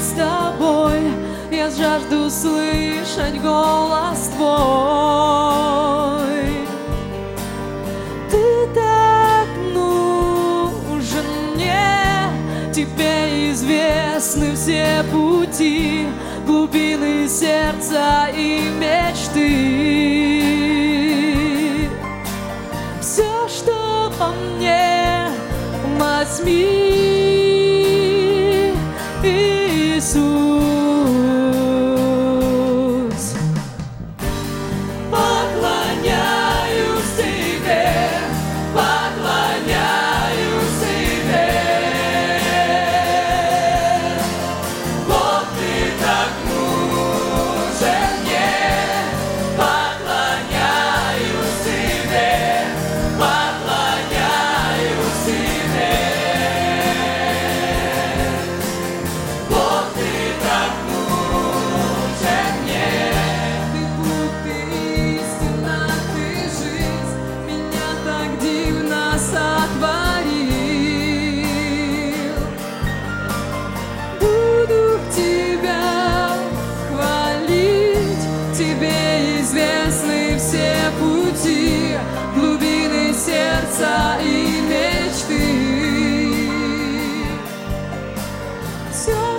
с тобой, я жажду слышать голос твой. Ты так нужен мне, тебе известны все пути, глубины сердца и мечты. Все, что во мне, возьми, Иисус. Поклоняюсь тебе, поклоняюсь тебе. Бог, ты так нужен мне, поклоняюсь тебе, поклоняюсь тебе. Бог, ты так нужен мне. Ты путь, ты истина, ты жизнь, меня так дивно сотворил. Буду тебя хвалить, тебе известны все пути, глубины сердца и мечты. Все,